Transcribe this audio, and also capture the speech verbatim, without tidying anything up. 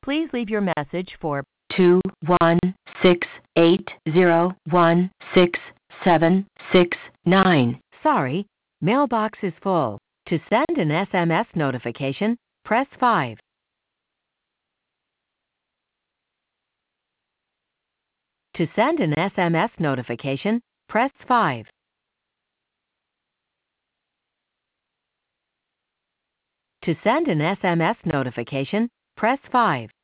Please leave your message for two one six eight zero one six seven six nine. Sorry, mailbox is full. To send an S M S notification, press five. To send an S M S notification, press five. To send an S M S notification, press five.